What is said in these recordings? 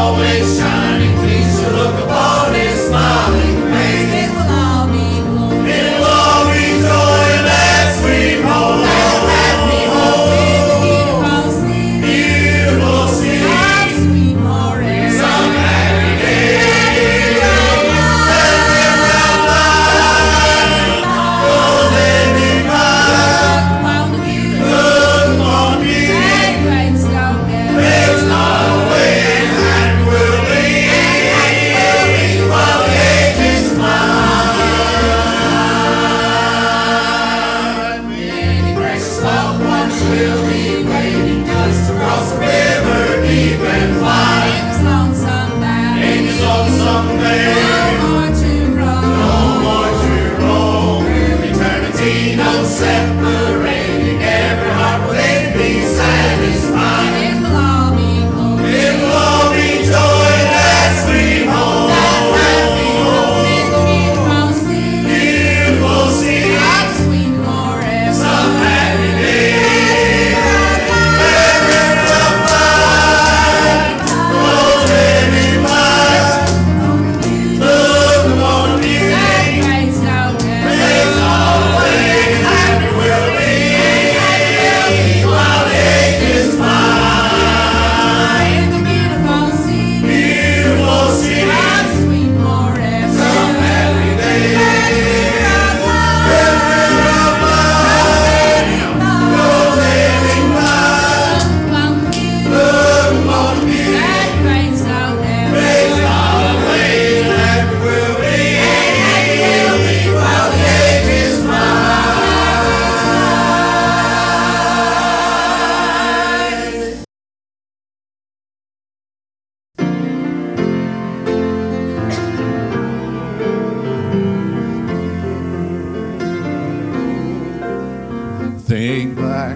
Think back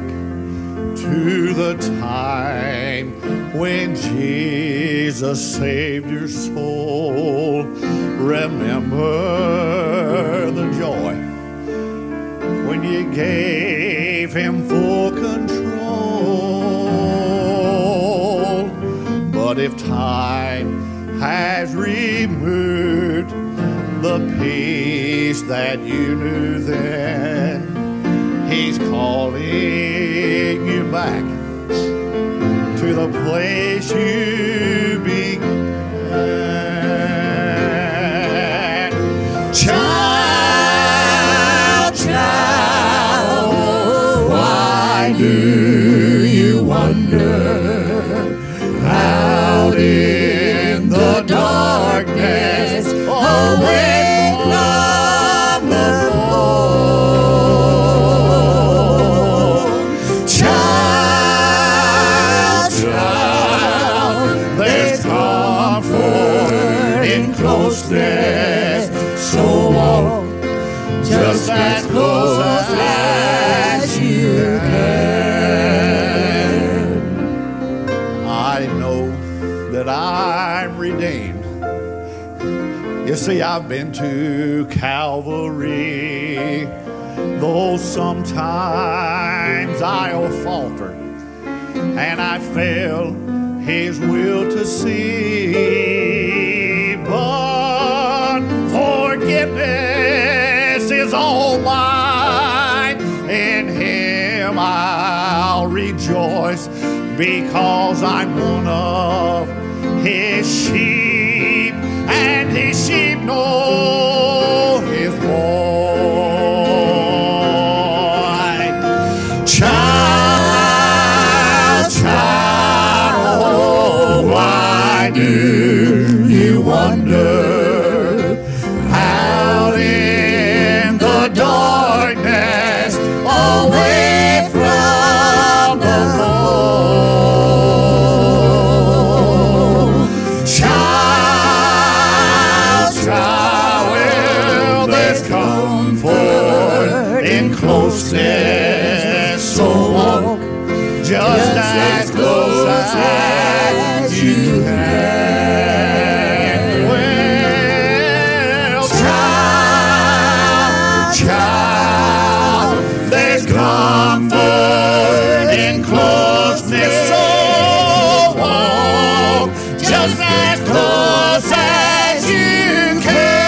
to the time when Jesus saved your soul. Remember the joy when you gave him full control. But if time has removed the peace that you knew then, he's calling you back to the place you began. Child, child, why do you wander out in the darkness away from the fold? Child, there's comfort in closeness, so walk just as close as you can. I know that I'm redeemed. You see, I've been to Calvary, though sometimes I'll falter and I fail his will to see. But forgiveness is all mine. In him I'll rejoice, because I'm one of his sheep, and his sheep know his voice. Child, child, oh, why do you wander out in the darkness away from the fold? Child, child, well, there's comfort in closeness, so walk just as close as you can. When just as close as you can.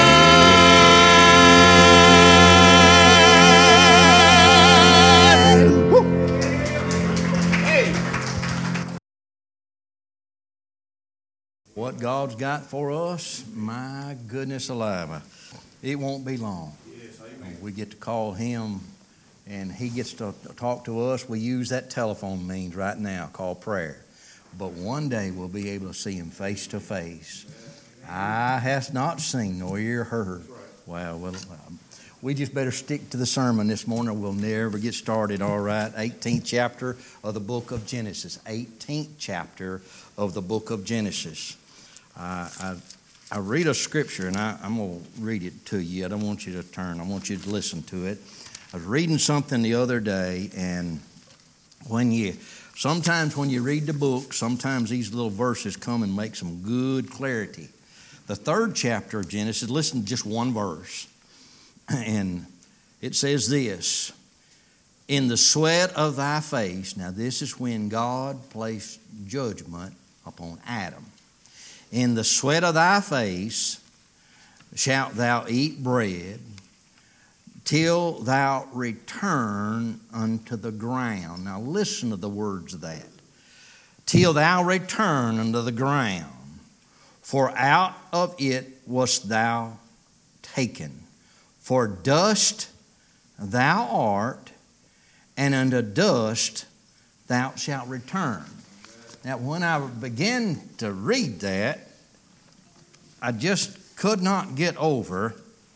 What God's got for us, my goodness alive, it won't be long. We get to call Him, and He gets to talk to us. We use that telephone means right now called prayer. But one day we'll be able to see Him face to face. Eye hath not seen, nor ear heard. Wow, well, we just better stick to the sermon this morning. We'll never get started, all right? 18th chapter of the book of Genesis. 18th chapter of the book of Genesis. I read a scripture, and I'm going to read it to you. I don't want you to turn. I want you to listen to it. I was reading something the other day, and sometimes when you read the book, sometimes these little verses come and make some good clarity. The 3rd chapter of Genesis, listen to just one verse, and it says this: in the sweat of thy face, now this is when God placed judgment upon Adam. In the sweat of thy face shalt thou eat bread, till thou return unto the ground. Now listen to the words of that. Till thou return unto the ground, for out of it wast thou taken. For dust thou art, and unto dust thou shalt return. Now, when I began to read that, I just could not get over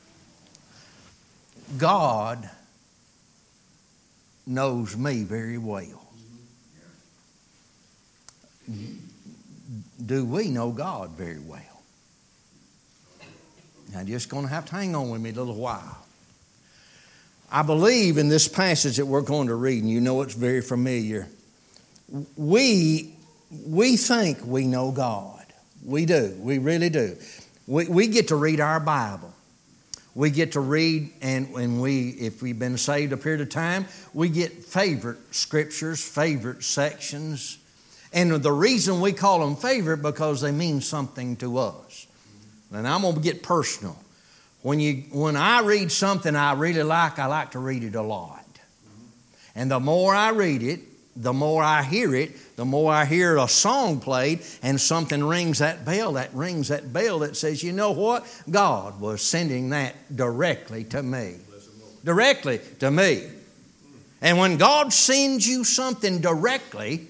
God knows me very well. Do we know God very well? Now, you're just going to have to hang on with me a little while. I believe in this passage that we're going to read, and you know it's very familiar. We think we know God. We do. We really do. We get to read our Bible. We get to read, and if we've been saved a period of time, we get favorite scriptures, favorite sections. And the reason we call them favorite because they mean something to us. And I'm going to get personal. When I read something I really like, I like to read it a lot. And the more I read it, the more I hear it, the more I hear a song played and something rings that bell that says, you know what? God was sending that directly to me. Directly to me. And when God sends you something directly,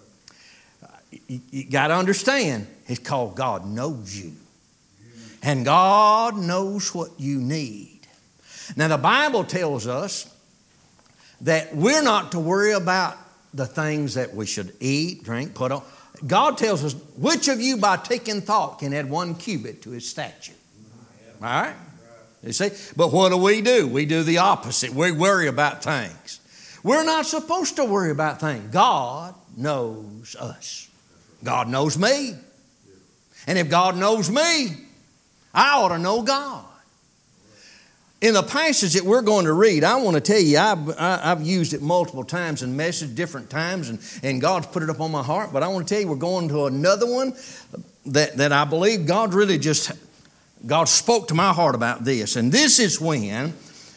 you got to understand, it's called God knows you. And God knows what you need. Now the Bible tells us that we're not to worry about the things that we should eat, drink, put on. God tells us, which of you by taking thought can add 1 cubit to his stature? All right? You see? But what do? We do the opposite. We worry about things. We're not supposed to worry about things. God knows us. God knows me. And if God knows me, I ought to know God. In the passage that we're going to read, I want to tell you, I've used it multiple times in message, different times, and God's put it up on my heart. But I want to tell you, we're going to another one that I believe God spoke to my heart about this. And this is when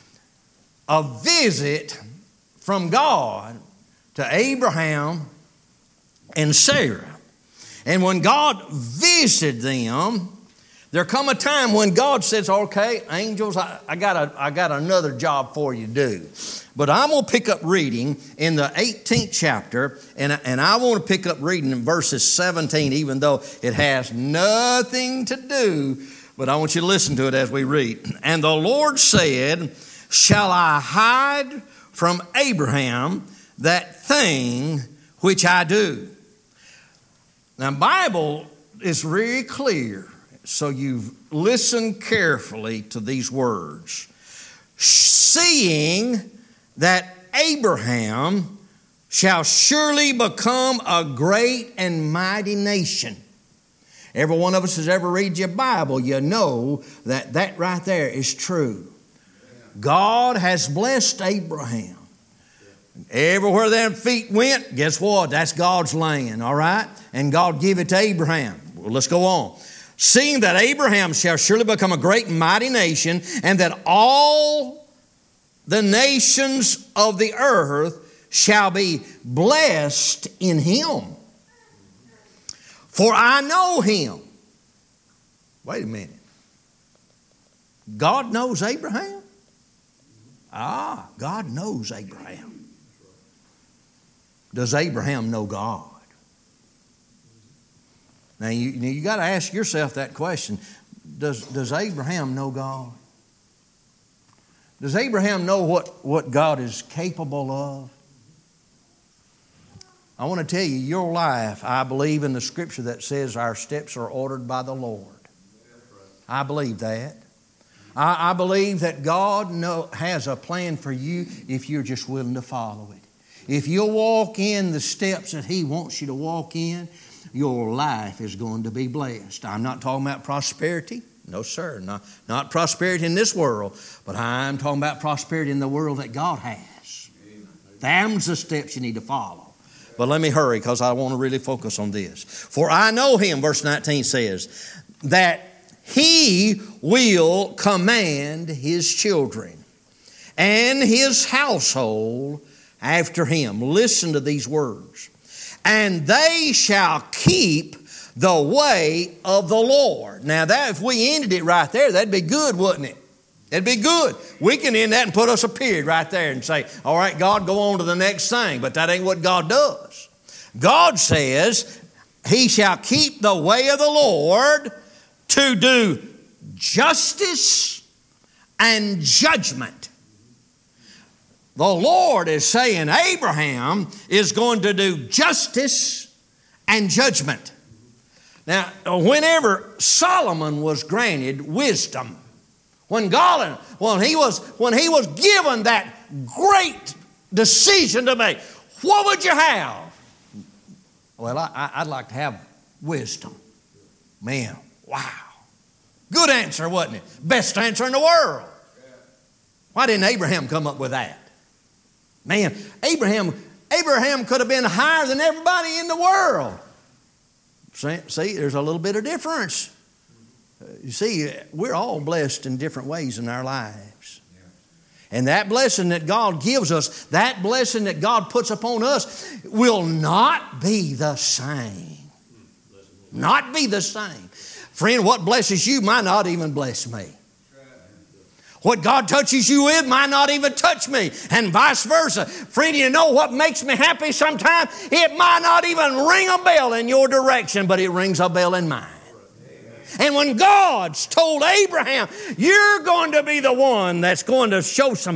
a visit from God to Abraham and Sarah. And when God visited them, there come a time when God says, okay, angels, I got another job for you to do. But I'm going to pick up reading in the 18th chapter, and I want to pick up reading in verses 17, even though it has nothing to do, but I want you to listen to it as we read. And the Lord said, shall I hide from Abraham that thing which I do? Now, the Bible is very clear. So you listen carefully to these words. Seeing that Abraham shall surely become a great and mighty nation. Every one of us has ever read your Bible, you know that right there is true. God has blessed Abraham. Everywhere their feet went, guess what? That's God's land, all right? And God gave it to Abraham. let's go on. Seeing that Abraham shall surely become a great and mighty nation, and that all the nations of the earth shall be blessed in him. For I know him. Wait a minute. God knows Abraham? God knows Abraham. Does Abraham know God? Now you got to ask yourself that question. Does Abraham know God? Does Abraham know what God is capable of? I want to tell you, your life, I believe in the scripture that says our steps are ordered by the Lord. I believe that. I believe that God has a plan for you if you're just willing to follow it. If you'll walk in the steps that He wants you to walk in, your life is going to be blessed. I'm not talking about prosperity. No, sir. Not prosperity in this world, but I'm talking about prosperity in the world that God has. Them's the steps you need to follow. But let me hurry because I want to really focus on this. For I know him, verse 19 says, that he will command his children and his household after him. Listen to these words. And they shall keep the way of the Lord. Now that if we ended it right there, that'd be good, wouldn't it? It'd be good. We can end that and put us a period right there and say, all right, God, go on to the next thing. But that ain't what God does. God says, he shall keep the way of the Lord to do justice and judgment. The Lord is saying Abraham is going to do justice and judgment. Now, whenever Solomon was granted wisdom, when he was given that great decision to make, what would you have? Well, I'd like to have wisdom. Man, wow. Good answer, wasn't it? Best answer in the world. Why didn't Abraham come up with that? Man, Abraham could have been higher than everybody in the world. See, there's a little bit of difference. You see, we're all blessed in different ways in our lives. And that blessing that God gives us, that blessing that God puts upon us, will not be the same. Not be the same. Friend, what blesses you might not even bless me. What God touches you with might not even touch me, and vice versa. Friend, you know what makes me happy sometimes? It might not even ring a bell in your direction, but it rings a bell in mine. And when God's told Abraham, you're going to be the one that's going to show some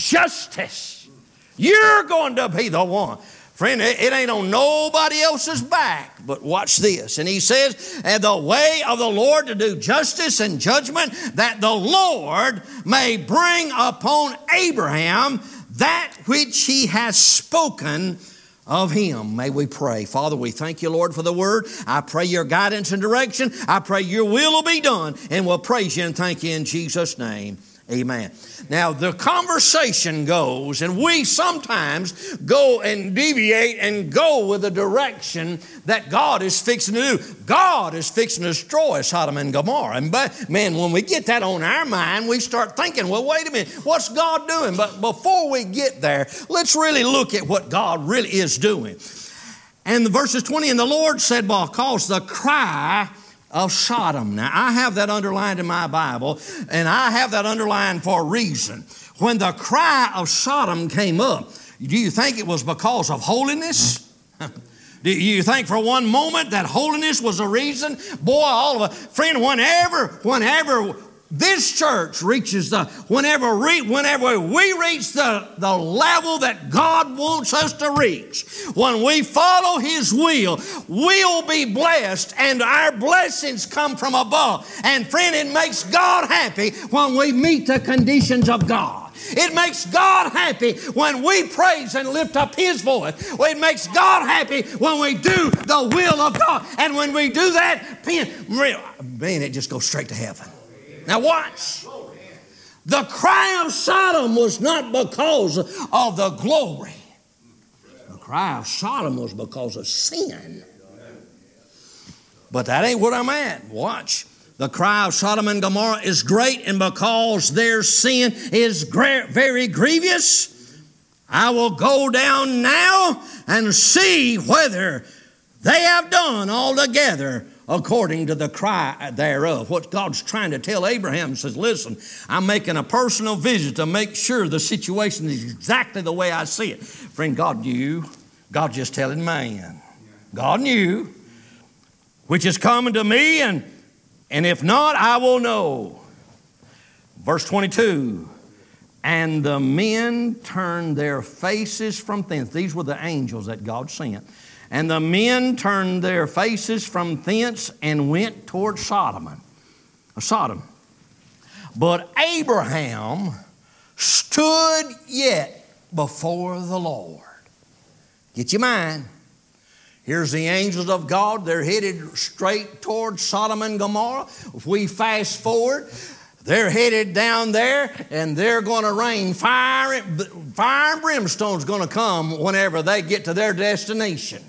justice. You're going to be the one. Friend, it ain't on nobody else's back, but watch this. And he says, and the way of the Lord to do justice and judgment, that the Lord may bring upon Abraham that which he has spoken of him. May we pray. Father, we thank you, Lord, for the word. I pray your guidance and direction. I pray your will be done, and we'll praise you and thank you in Jesus' name. Amen. Now, the conversation goes, and we sometimes go and deviate and go with the direction that God is fixing to do. God is fixing to destroy Sodom and Gomorrah. And man, when we get that on our mind, we start thinking, well, wait a minute, what's God doing? But before we get there, let's really look at what God really is doing. And the verses 20, and the Lord said, because the cry of Sodom. Now, I have that underlined in my Bible, and I have that underlined for a reason. When the cry of Sodom came up, do you think it was because of holiness? Do you think for one moment that holiness was the reason? Boy, all of us, friend, whenever this church reaches whenever we reach the level that God wants us to reach, when we follow His will, we'll be blessed, and our blessings come from above. And friend, it makes God happy when we meet the conditions of God. It makes God happy when we praise and lift up His voice. It makes God happy when we do the will of God. And when we do that, man, it just goes straight to heaven. Now watch. The cry of Sodom was not because of the glory. The cry of Sodom was because of sin. But that ain't what I'm at. Watch. The cry of Sodom and Gomorrah is great, and because their sin is very grievous, I will go down now and see whether they have done altogether according to the cry thereof. What God's trying to tell Abraham says, listen, I'm making a personal visit to make sure the situation is exactly the way I see it. Friend, God knew. God just telling man. God knew, which is coming to me, and if not, I will know. Verse 22, and the men turned their faces from thence. These were the angels that God sent. And the men turned their faces from thence and went toward Sodom. But Abraham stood yet before the Lord. Get your mind. Here's the angels of God. They're headed straight toward Sodom and Gomorrah. If we fast forward, they're headed down there, and they're going to rain fire and brimstone's going to come whenever they get to their destination.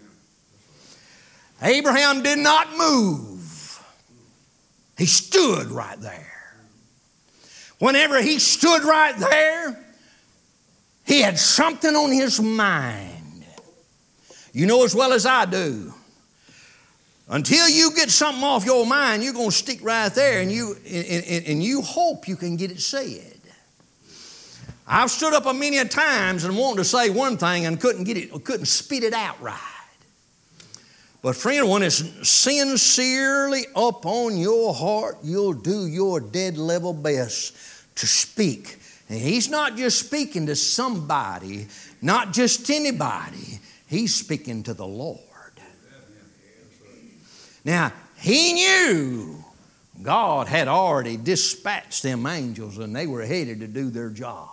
Abraham did not move. He stood right there. Whenever he stood right there, he had something on his mind. You know as well as I do, until you get something off your mind, you're going to stick right there, and you hope you can get it said. I've stood up many a times and wanted to say one thing and couldn't spit it out right. But friend, when it's sincerely up on your heart, you'll do your dead level best to speak. And he's not just speaking to somebody, not just anybody. He's speaking to the Lord. Now, he knew God had already dispatched them angels, and they were headed to do their job.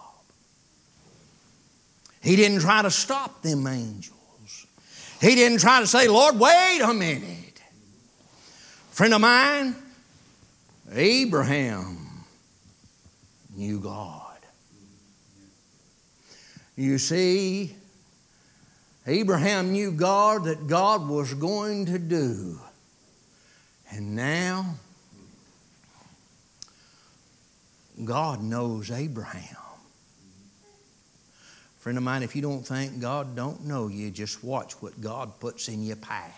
He didn't try to stop them angels. He didn't try to say, Lord, wait a minute. Friend of mine, Abraham knew God. You see, Abraham knew God, that God was going to do. And now, God knows Abraham. Friend of mine, if you don't think God don't know you, just watch what God puts in your path.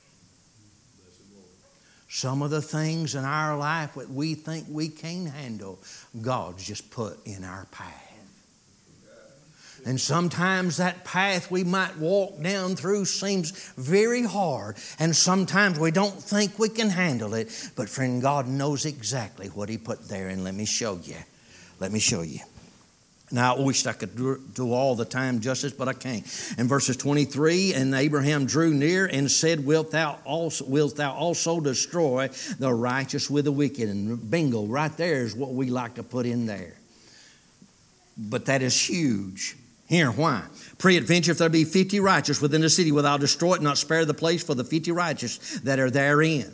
Some of the things in our life that we think we can't handle, God's just put in our path. And sometimes that path we might walk down through seems very hard. And sometimes we don't think we can handle it. But friend, God knows exactly what He put there. And let me show you. Let me show you. Now, I wish I could do all the time justice, but I can't. In verses 23, and Abraham drew near and said, wilt thou also destroy the righteous with the wicked? And bingo, right there is what we like to put in there. But that is huge. Here, why? Peradventure, if there be 50 righteous within the city, wilt thou destroy it, not spare the place for the 50 righteous that are therein?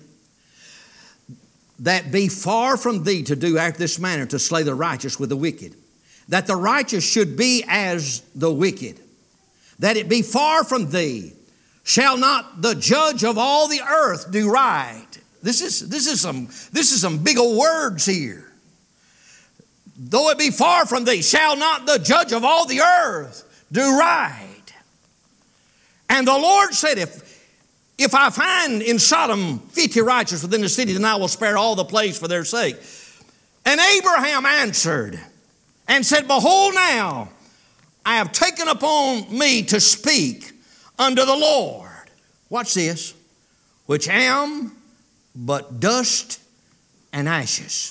That be far from thee to do after this manner, to slay the righteous with the wicked. That the righteous should be as the wicked. That it be far from thee. Shall not the judge of all the earth do right? This is some big old words here. Though it be far from thee, shall not the judge of all the earth do right? And the Lord said, if I find in Sodom 50 righteous within the city, then I will spare all the place for their sake. And Abraham answered and said, behold now, I have taken upon me to speak unto the Lord. Watch this. Which am but dust and ashes.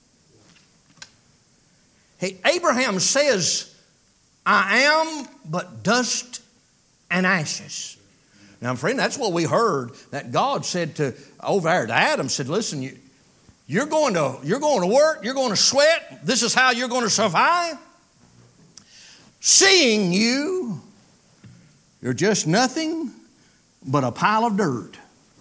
Hey, Abraham says, I am but dust and ashes. Now, friend, that's what we heard that God said over there to Adam, said, listen, you're going to work, you're going to sweat, this is how you're going to survive. Seeing you're just nothing but a pile of dirt.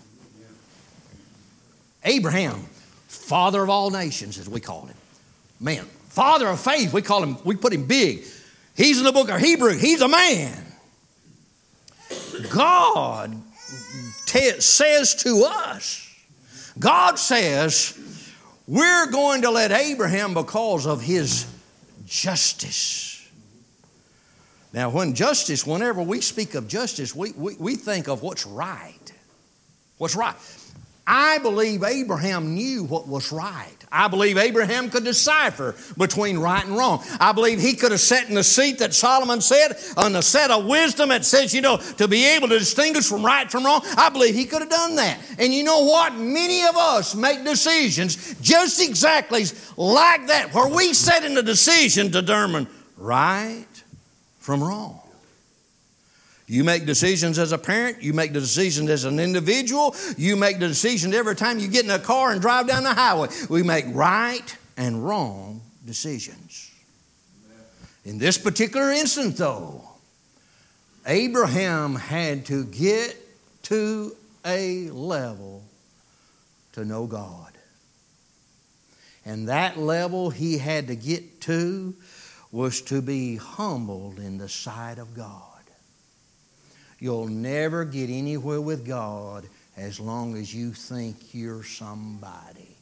Abraham, father of all nations, as we call him. Man, father of faith, we put him big. He's in the book of Hebrews, he's a man. God says to us, God says, we're going to let Abraham because of his justice. Now, whenever we speak of justice, we think of what's right. What's right. I believe Abraham knew what was right. I believe Abraham could decipher between right and wrong. I believe he could have sat in the seat that Solomon said, on the seat of wisdom that says, to be able to distinguish from right from wrong. I believe he could have done that. And you know what? Many of us make decisions just exactly like that, where we set in the decision to determine right from wrong. You make decisions as a parent. You make the decisions as an individual. You make the decisions every time you get in a car and drive down the highway. We make right and wrong decisions. In this particular instance, though, Abraham had to get to a level to know God. And that level he had to get to was to be humbled in the sight of God. You'll never get anywhere with God as long as you think you're somebody.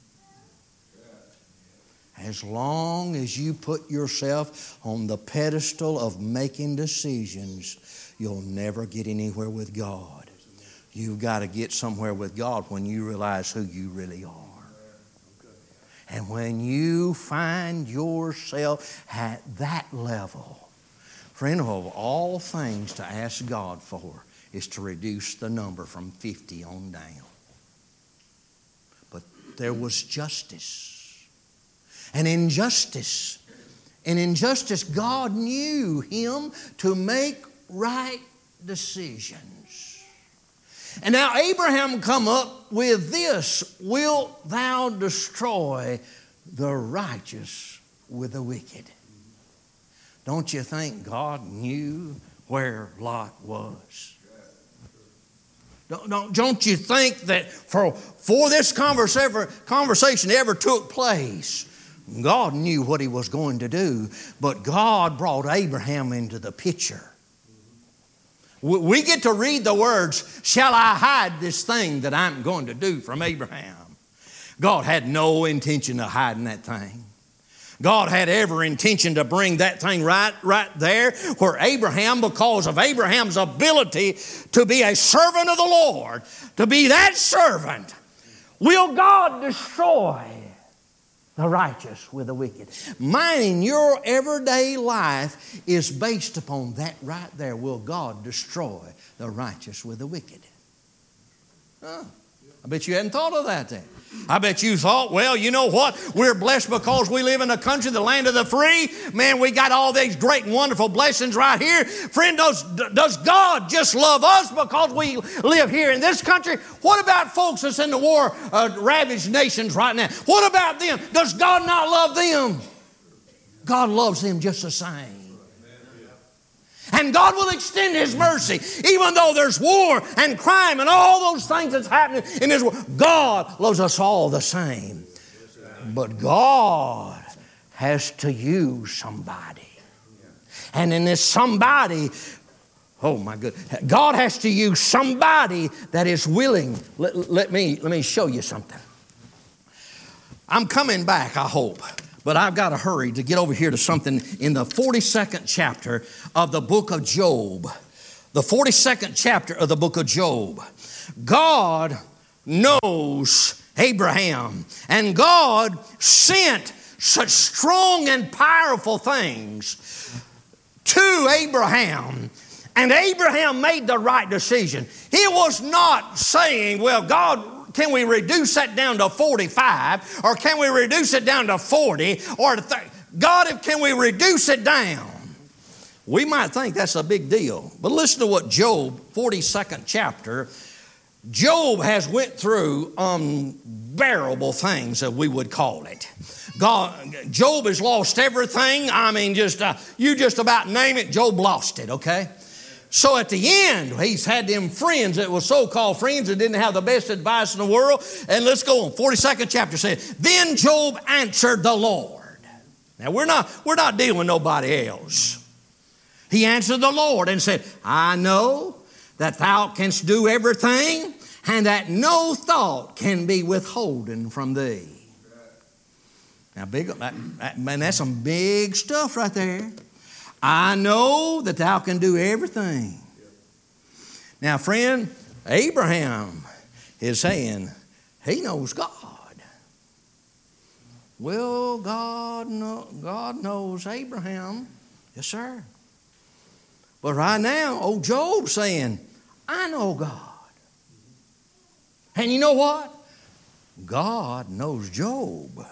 As long as you put yourself on the pedestal of making decisions, you'll never get anywhere with God. You've got to get somewhere with God when you realize who you really are. And when you find yourself at that level, friend, of all things to ask God for is to reduce the number from 50 on down. But there was justice. And in justice, God knew him to make right decisions. And now Abraham come up with this: wilt thou destroy the righteous with the wicked? Don't you think God knew where Lot was? Don't you think that for this conversation ever took place, God knew what he was going to do, but God brought Abraham into the picture. We get to read the words, shall I hide this thing that I'm going to do from Abraham? God had no intention of hiding that thing. God had every intention to bring that thing right there where Abraham, because of Abraham's ability to be a servant of the Lord, to be that servant, will God destroy the righteous with the wicked? Mine in your everyday life is based upon that right there. Will God destroy the righteous with the wicked? Huh. I bet you hadn't thought of that then. I bet you thought, well, you know what? We're blessed because we live in a country, the land of the free. Man, we got all these great and wonderful blessings right here. Friend, does God just love us because we live here in this country? What about folks that's in the war-ravaged nations right now? What about them? Does God not love them? God loves them just the same. And God will extend his mercy. Even though there's war and crime and all those things that's happening in this world, God loves us all the same. But God has to use somebody. And in this somebody, oh my goodness, God has to use somebody that is willing. Let me show you something. I'm coming back, I hope. But I've got to hurry to get over here to something in the 42nd chapter of the book of Job. The 42nd chapter of the book of Job. God knows Abraham, and God sent such strong and powerful things to Abraham. And Abraham made the right decision. He was not saying, well, God, can we reduce that down to 45? Or can we reduce it down to 40? Or to God, can we reduce it down? We might think that's a big deal. But listen to what Job, 42nd chapter, Job has went through unbearable things, as we would call it. Job has lost everything. I mean, you just about name it, Job lost it, okay? So at the end, he's had them friends that were so-called friends that didn't have the best advice in the world. And let's go on. 42nd chapter says, then Job answered the Lord. Now, we're not dealing with nobody else. He answered the Lord and said, I know that thou canst do everything, and that no thought can be withholden from thee. Now, man, that's some big stuff right there. I know that thou can do everything. Now, friend, Abraham is saying he knows God. Well, God knows Abraham. Yes, sir. But right now, old Job's saying, I know God. And you know what? God knows Job.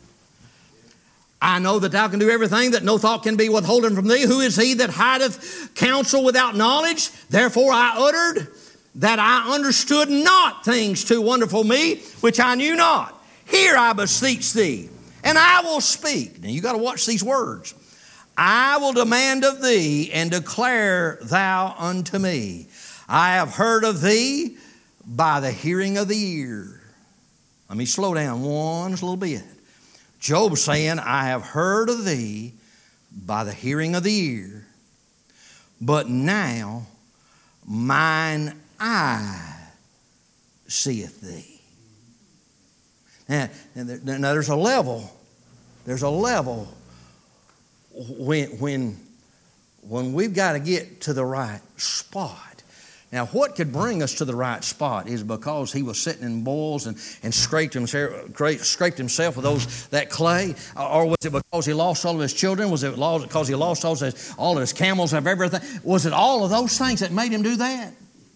I know that thou can do everything, that no thought can be withholden from thee. Who is he that hideth counsel without knowledge? Therefore I uttered that I understood not things too wonderful me, which I knew not. Hear, I beseech thee, and I will speak. Now you got to watch these words. I will demand of thee, and declare thou unto me. I have heard of thee by the hearing of the ear. Let me slow down one little bit. Job's saying, I have heard of thee by the hearing of the ear, but now mine eye seeth thee. Now there's a level. There's a level when we've got to get to the right spot. Now, what could bring us to the right spot is because he was sitting in boils and scraped himself with that clay, or was it because he lost all of his children? Was it because he lost all of his camels and everything? Was it all of those things that made him do that?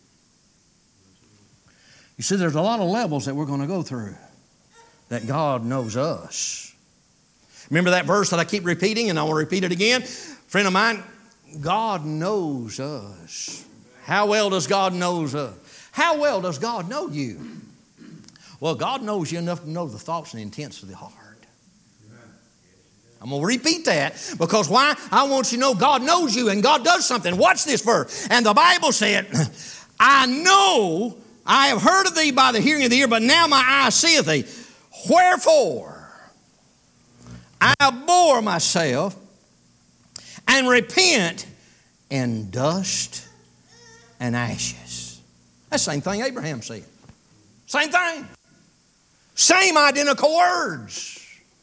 You see, there's a lot of levels that we're going to go through that God knows us. Remember that verse that I keep repeating, and I want to repeat it again? Friend of mine, God knows us. How well does God know us? How well does God know you? Well, God knows you enough to know the thoughts and intents of the heart. I'm going to repeat that because why? I want you to know God knows you and God does something. Watch this verse. And the Bible said, I know I have heard of thee by the hearing of the ear, but now my eye seeth thee. Wherefore I abhor myself and repent in dust and ashes. That's the same thing Abraham said. Same thing. Same identical words.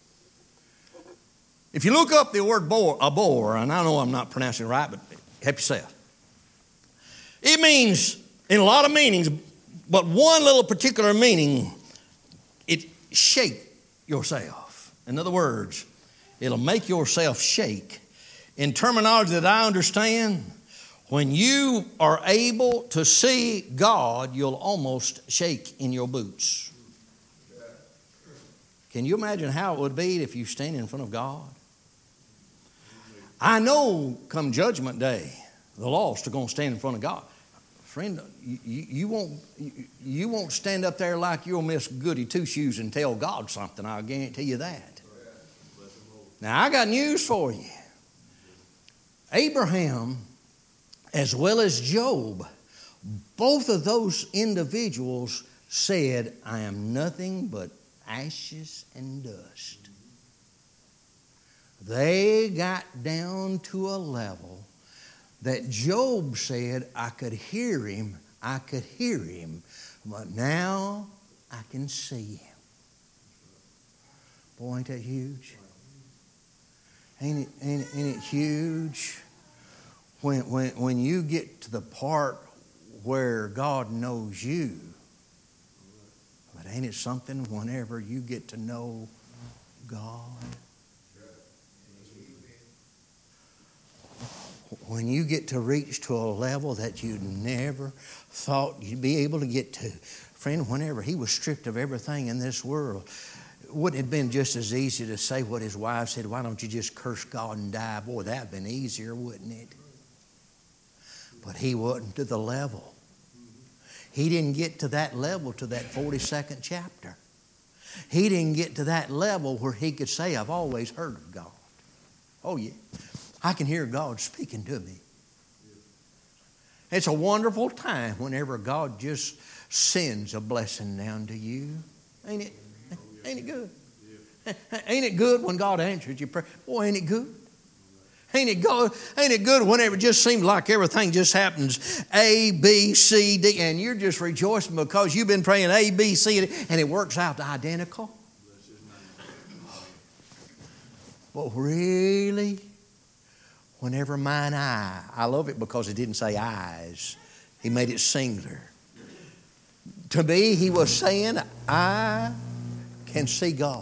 If you look up the word abhor, and I know I'm not pronouncing it right, but help yourself. It means, in a lot of meanings, but one little particular meaning, it shake yourself. In other words, it'll make yourself shake. In terminology that I understand, when you are able to see God, you'll almost shake in your boots. Can you imagine how it would be if you stand in front of God? I know come Judgment Day, the lost are going to stand in front of God. Friend, you won't stand up there like you'll miss goody two-shoes and tell God something. I'll guarantee you that. Now, I got news for you. Abraham, as well as Job, both of those individuals said, I am nothing but ashes and dust. They got down to a level that Job said, I could hear him, but now I can see him. Boy, ain't that huge? Ain't it huge? When you get to the part where God knows you, but ain't it something whenever you get to know God? When you get to reach to a level that you never thought you'd be able to get to. Friend, whenever he was stripped of everything in this world, wouldn't it have been just as easy to say what his wife said, why don't you just curse God and die? Boy, that would have been easier, wouldn't it? But he wasn't to the level. He didn't get to that level to that 42nd chapter. He didn't get to that level where he could say, I've always heard of God. Oh, yeah. I can hear God speaking to me. It's a wonderful time whenever God just sends a blessing down to you. Ain't it? Ain't it good? Ain't it good when God answers your prayer? Boy, ain't it good? Ain't it good whenever it just seems like everything just happens A, B, C, D, and you're just rejoicing because you've been praying A, B, C, D, and it works out identical? But really, whenever mine eye, I love it because it didn't say eyes. He made it singular. To me, he was saying, I can see God.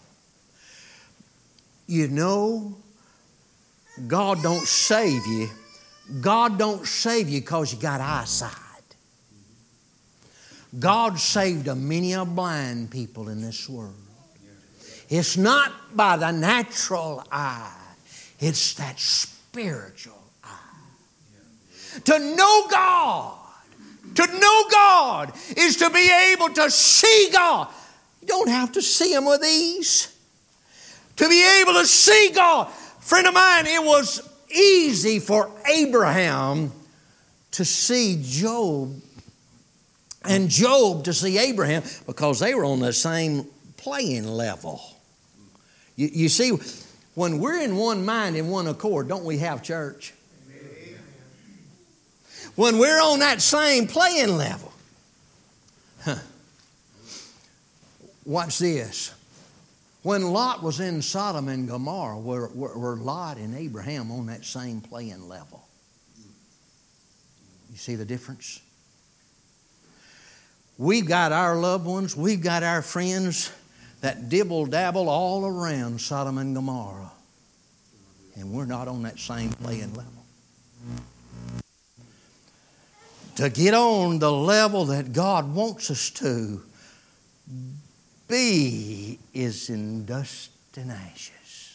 You know, God don't save you. God don't save you because you got eyesight. God saved a many of blind people in this world. It's not by the natural eye. It's that spiritual eye. To know God. To know God is to be able to see God. You don't have to see Him with ease. To be able to see God. Friend of mine, it was easy for Abraham to see Job and Job to see Abraham because they were on the same playing level. You see, when we're in one mind and one accord, don't we have church? When we're on that same playing level. Watch this. When Lot was in Sodom and Gomorrah, were Lot and Abraham on that same playing level? You see the difference? We've got our loved ones, we've got our friends that dibble-dabble all around Sodom and Gomorrah. And we're not on that same playing level. To get on the level that God wants us to be is in dust and ashes.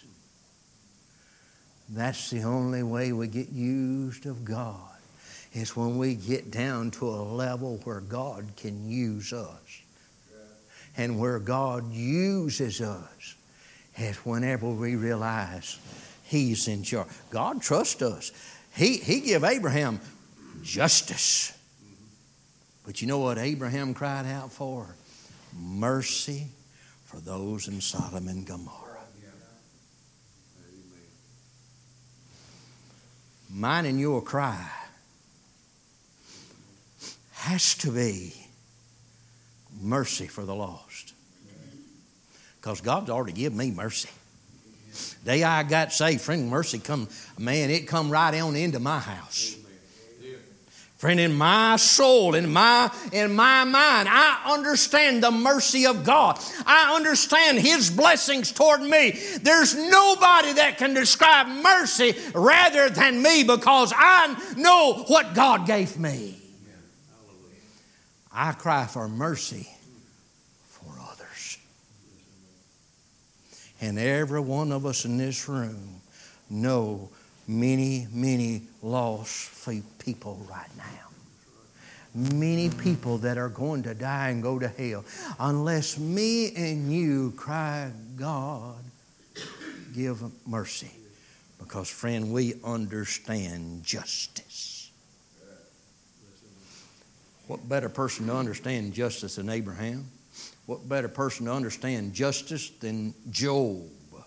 That's the only way we get used of God. It's when we get down to a level where God can use us. And where God uses us is whenever we realize He's in charge. God trusts us. He gave Abraham justice. But you know what Abraham cried out for? Mercy for those in Sodom and Gomorrah. Mine and your cry has to be mercy for the lost. Because God's already given me mercy. Day I got saved, friend, mercy come, man, it come right on into my house. Friend, in my soul, in my mind, I understand the mercy of God. I understand His blessings toward me. There's nobody that can describe mercy rather than me because I know what God gave me. I cry for mercy for others. And every one of us in this room know many, many lost people right now. Many people that are going to die and go to hell. Unless me and you cry, God, give mercy. Because, friend, we understand justice. What better person to understand justice than Abraham? What better person to understand justice than Job?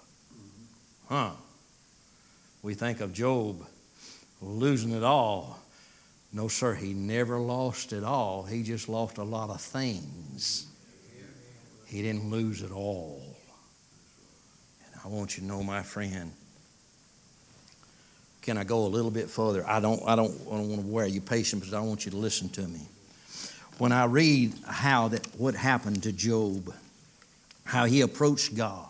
We think of Job losing it all. No, sir, he never lost it all. He just lost a lot of things. He didn't lose it all. And I want you to know, my friend, can I go a little bit further? I don't want to wear you patience, but I want you to listen to me. When I read what happened to Job, how he approached God,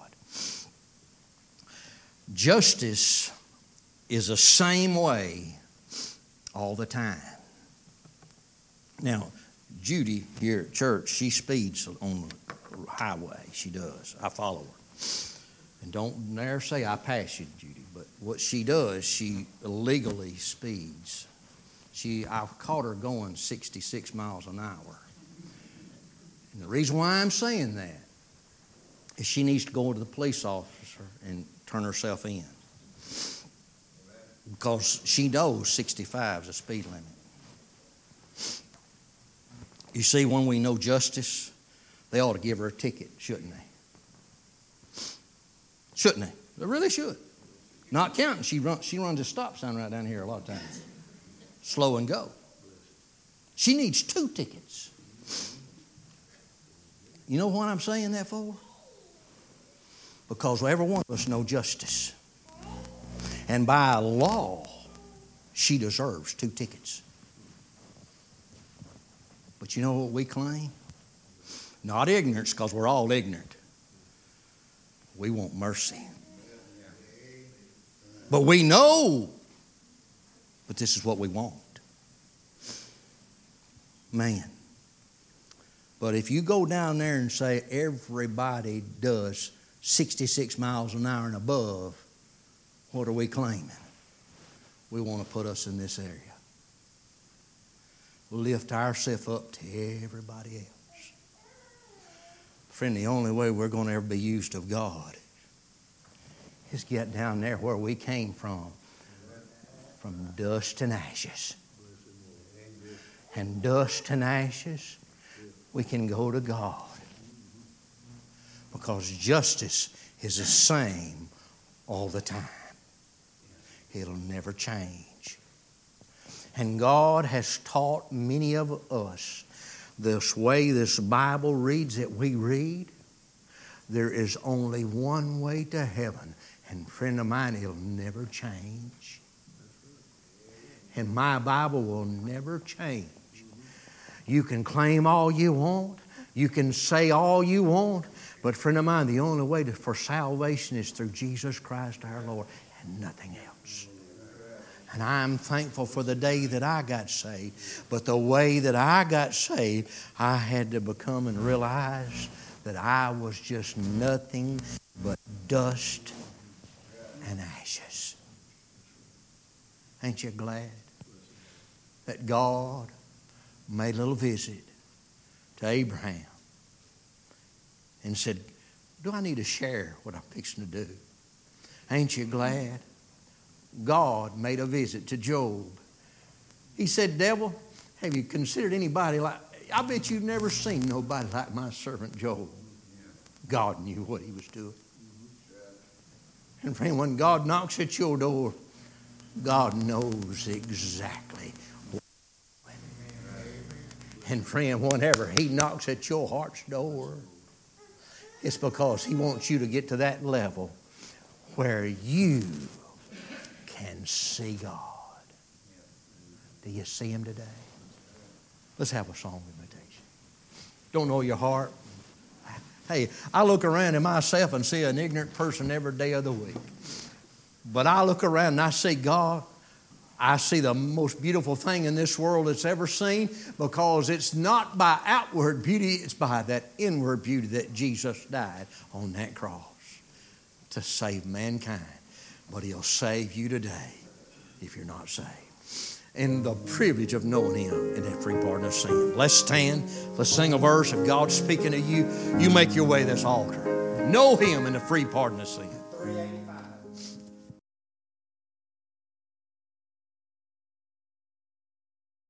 justice is the same way all the time. Now, Judy here at church, she speeds on the highway. She does. I follow her. And don't dare say I pass you, Judy, but what she does, she illegally speeds. I caught her going 66 miles an hour. And the reason why I'm saying that is she needs to go to the police officer and turn herself in. Because she knows 65 is a speed limit. You see, when we know justice, they ought to give her a ticket, shouldn't they? Shouldn't they? They really should. Not counting. She runs a stop sign right down here a lot of times. Slow and go. She needs 2 tickets. You know what I'm saying that for? Because every one of us know justice. And by law, she deserves 2 tickets. But you know what we claim? Not ignorance, because we're all ignorant. We want mercy. But we know. But this is what we want. Man. But if you go down there and say everybody does 66 miles an hour and above, what are we claiming? We want to put us in this area. We'll lift ourselves up to everybody else. Friend, the only way we're going to ever be used of God is get down there where we came from dust and ashes. And dust and ashes, we can go to God. Because justice is the same all the time. It'll never change. And God has taught many of us this way this Bible reads that we read. There is only one way to heaven. And friend of mine, it'll never change. And my Bible will never change. You can claim all you want. You can say all you want. But friend of mine, the only way for salvation is through Jesus Christ our Lord and nothing else. And I'm thankful for the day that I got saved. But the way that I got saved, I had to become and realize that I was just nothing but dust and ashes. Ain't you glad that God made a little visit to Abraham and said, do I need to share what I'm fixing to do? Ain't you glad? God made a visit to Job. He said, devil, have you considered anybody like, I bet you've never seen nobody like my servant Job. God knew what he was doing. And friend, when God knocks at your door, God knows exactly what you're doing. And friend, whenever he knocks at your heart's door, it's because he wants you to get to that level where you can see God. Do you see him today? Let's have a song invitation. Don't know your heart? Hey, I look around at myself and see an ignorant person every day of the week. But I look around and I see God. I see the most beautiful thing in this world that's ever seen, because it's not by outward beauty, it's by that inward beauty that Jesus died on that cross to save mankind. But he'll save you today if you're not saved. And the privilege of knowing him in that free pardon of sin. Let's stand. Let's sing a verse. If God's speaking to you, you make your way to this altar. Know him in the free pardon of sin.